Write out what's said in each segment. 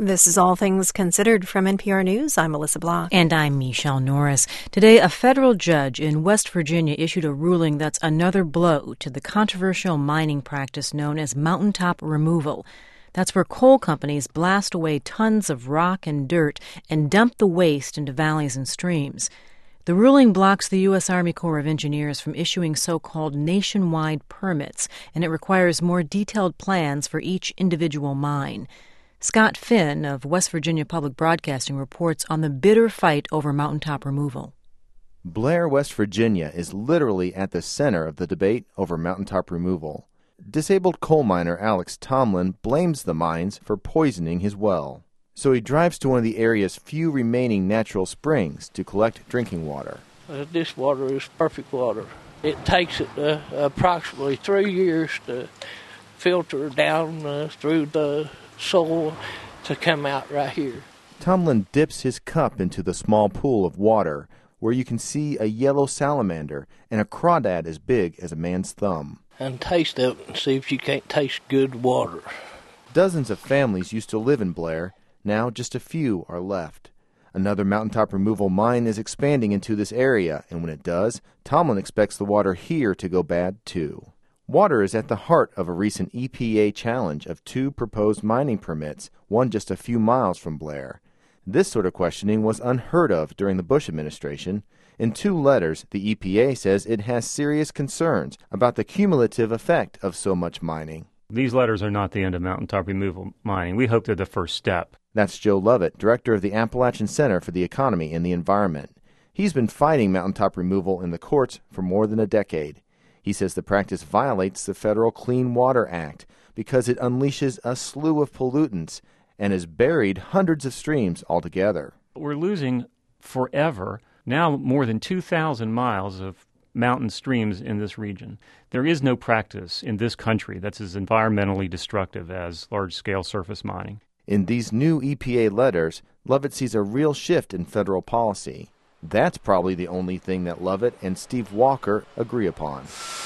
This is All Things Considered from NPR News. I'm Melissa Block. And I'm Michelle Norris. Today, a federal judge in West Virginia issued a ruling that's another blow to the controversial mining practice known as mountaintop removal. That's where coal companies blast away tons of rock and dirt and dump the waste into valleys and streams. The ruling blocks the U.S. Army Corps of Engineers from issuing so-called nationwide permits, and it requires more detailed plans for each individual mine. Scott Finn of West Virginia Public Broadcasting reports on the bitter fight over mountaintop removal. Blair, West Virginia is literally at the center of the debate over mountaintop removal. Disabled coal miner Alex Tomlin blames the mines for poisoning his well. So he drives to one of the area's few remaining natural springs to collect drinking water. This water is perfect water. It takes approximately 3 years to filter down through the soil to come out right here. Tomlin dips his cup into the small pool of water where you can see a yellow salamander and a crawdad as big as a man's thumb. And taste it and see if you can't taste good water. Dozens of families used to live in Blair. Now just a few are left. Another mountaintop removal mine is expanding into this area, and when it does, Tomlin expects the water here to go bad too. Water is at the heart of a recent EPA challenge of 2 proposed mining permits, one just a few miles from Blair. This sort of questioning was unheard of during the Bush administration. In 2 letters, the EPA says it has serious concerns about the cumulative effect of so much mining. These letters are not the end of mountaintop removal mining. We hope they're the first step. That's Joe Lovett, director of the Appalachian Center for the Economy and the Environment. He's been fighting mountaintop removal in the courts for more than a decade. He says the practice violates the Federal Clean Water Act because it unleashes a slew of pollutants and has buried hundreds of streams altogether. We're losing forever, now more than 2,000 miles of mountain streams in this region. There is no practice in this country that's as environmentally destructive as large-scale surface mining. In these new EPA letters, Lovett sees a real shift in federal policy. That's probably the only thing that Lovett and Steve Walker agree upon.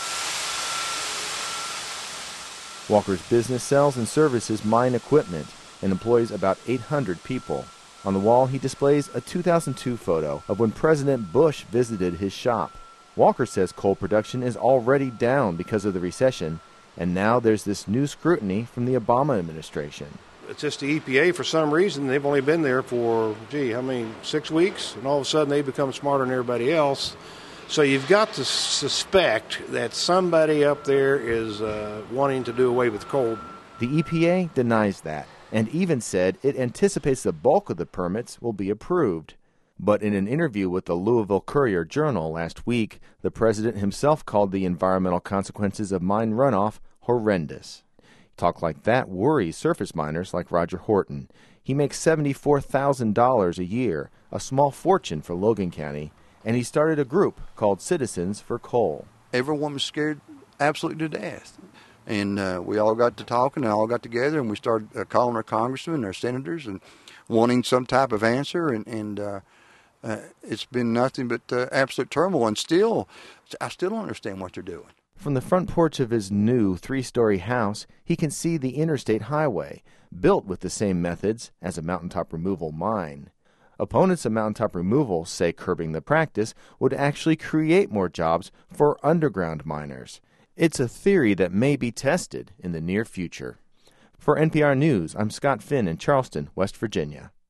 Walker's business sells and services mine equipment and employs about 800 people. On the wall, he displays a 2002 photo of when President Bush visited his shop. Walker says coal production is already down because of the recession, and now there's this new scrutiny from the Obama administration. It's just the EPA, for some reason, they've only been there for, 6 weeks? And all of a sudden they become smarter than everybody else. So you've got to suspect that somebody up there is wanting to do away with coal. The EPA denies that, and even said it anticipates the bulk of the permits will be approved. But in an interview with the Louisville Courier-Journal last week, the president himself called the environmental consequences of mine runoff horrendous. Talk like that worries surface miners like Roger Horton. He makes $74,000 a year, a small fortune for Logan County, and he started a group called Citizens for Coal. Everyone was scared absolutely to death. And we all got to talking and all got together, and we started calling our congressmen, our senators, and wanting some type of answer. And it's been nothing but absolute turmoil. And I still don't understand what they're doing. From the front porch of his new 3-story house, he can see the interstate highway, built with the same methods as a mountaintop removal mine. Opponents of mountaintop removal say curbing the practice would actually create more jobs for underground miners. It's a theory that may be tested in the near future. For NPR News, I'm Scott Finn in Charleston, West Virginia.